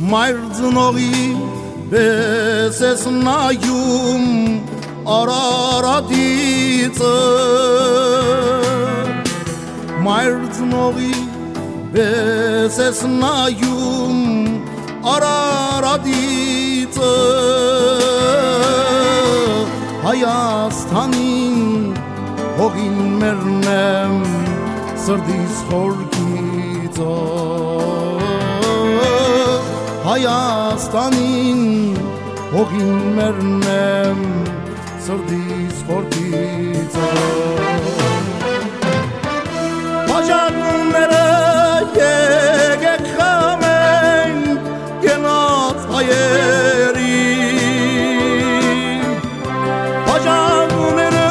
Մայրձնողի պես ես նայում Արարատիցը Մայրձնողի պես ես նայում Արարատիցը Հայաստանին հողին մերնեմ սրդիս խորքիցը Հայաստանին հողին մերնեմ սրդիս խորքիցը Բաժանները եկեք խմենք գնաց հայերի Բաժանները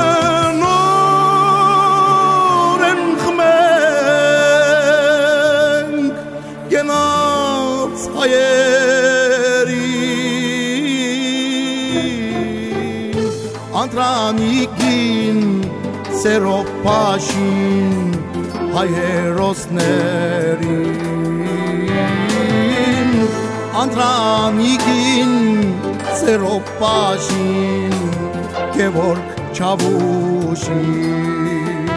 նոր են խմենք գնաց հայերի Անտրանիկին սերով պաշին հայերոսներին Անտրանիկին սերով պաշին Գևորգ Չավուշին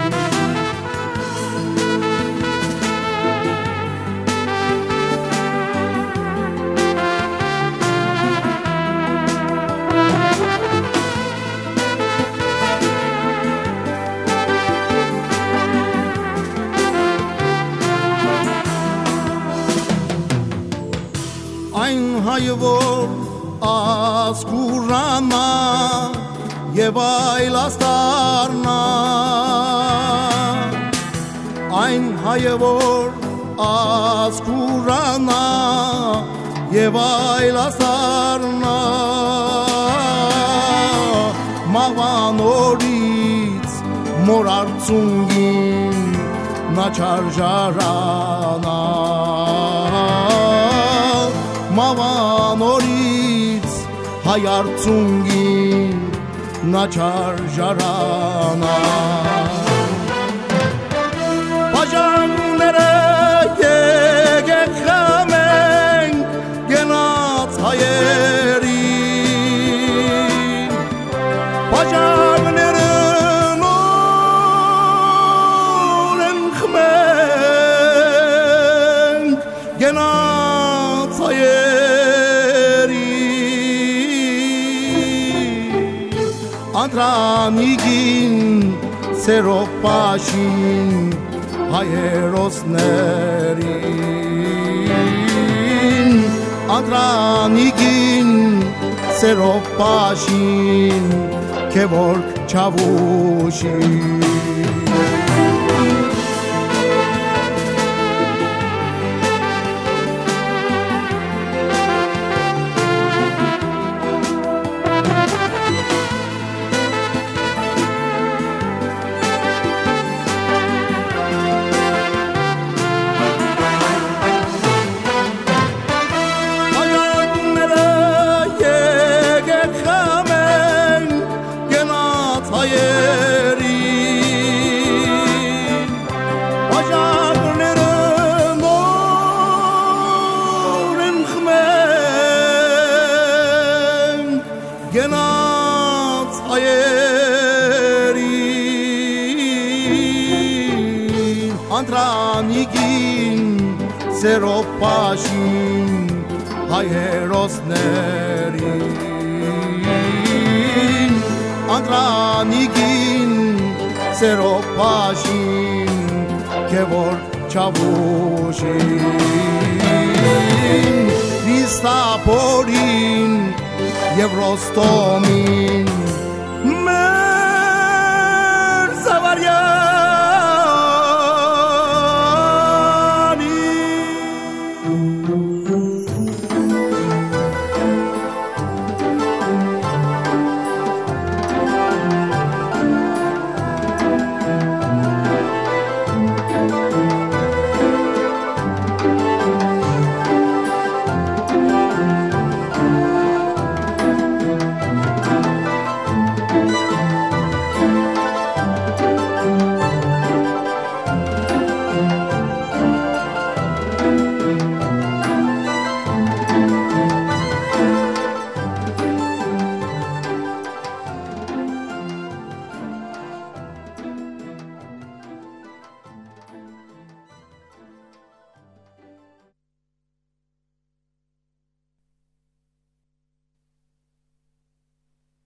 Այն հայը որ ասկուրանա և այլ աստարնա Այն հայը որ ասկուրանա և այլ աստարնա Մաղվան օրից մոր արցունգին նա չարժարանա Մավան օրից հայ արցունգին նա չարժարանա Բաժանները եկեք խմենք գնաց հայերի Բաժանները նոր են խմենք գնաց հայերի Անտրանիկին սերով պաշին հայերոսներին Անտրանիկին սերով պաշին Գևորգ Չավուշին Գնաց հայերի Անտրանիկին սերով պաշին հայերոսներին Անտրանիկին սերով պաշին Գևորգ Չավուշին Վիստապորին և Ռոստոմին